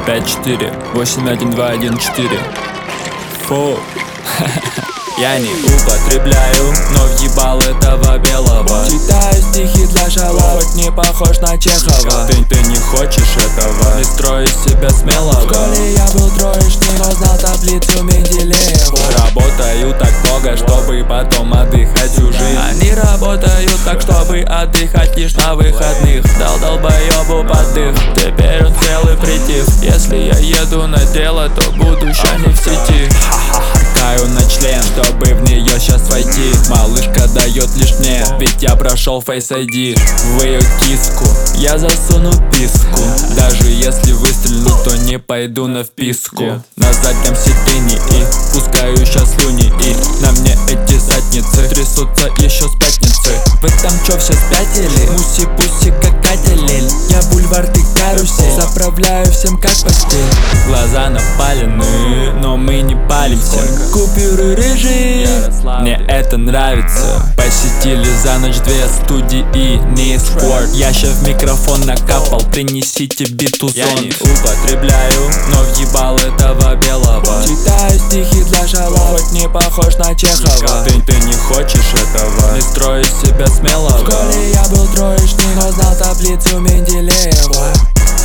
5-4-8-1-2-1-4. Фу. Я не употребляю, но въебал этого белого. Читаю стихи для шалав, хоть не похож на Чехова. Ты не хочешь этого, не строй из себя смелого. В школе я был троечник, но знал таблицу Менделеева. Работаю так много, чтобы потом отдыхать всю жизнь. Они работают так, чтобы отдыхать лишь на выходных. Дал долбоебу поддых, теперь он целый притих. Если я еду на дело, то буду ща не в сети. Таю на член, чтобы в нее сейчас войти. Малышка дает лишь мне, ведь я прошел Face ID. В ее киску я засуну писку. Даже если выстрелю, то не пойду на вписку. На заднем сиденье и пускаю сейчас слюни. И на мне эти задницы трясутся еще с пятницы. Вы там чё все спятили? Муси-пуси как кателель. Я бульвар, ты карусель. Заправляю всем как постель. Глаза напалены, но мы не палимся. Купюры рыжие, мне это нравится. Посетили за ночь 2 студии и не эскорт. Я ща в микрофон накапал, принесите биту-зон. Я не употребляю, но въебал этого белого. читаю стихи для шалав, хоть не похож на Чехова. Ты не хочешь этого, не строй из себя смелого. В школе я был троечник, но знал таблицу Менделеева.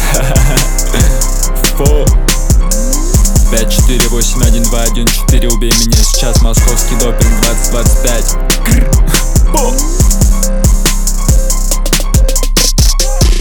Фу. 5-4-8-1-2-1-4. Убей меня сейчас, московский допинг 2025.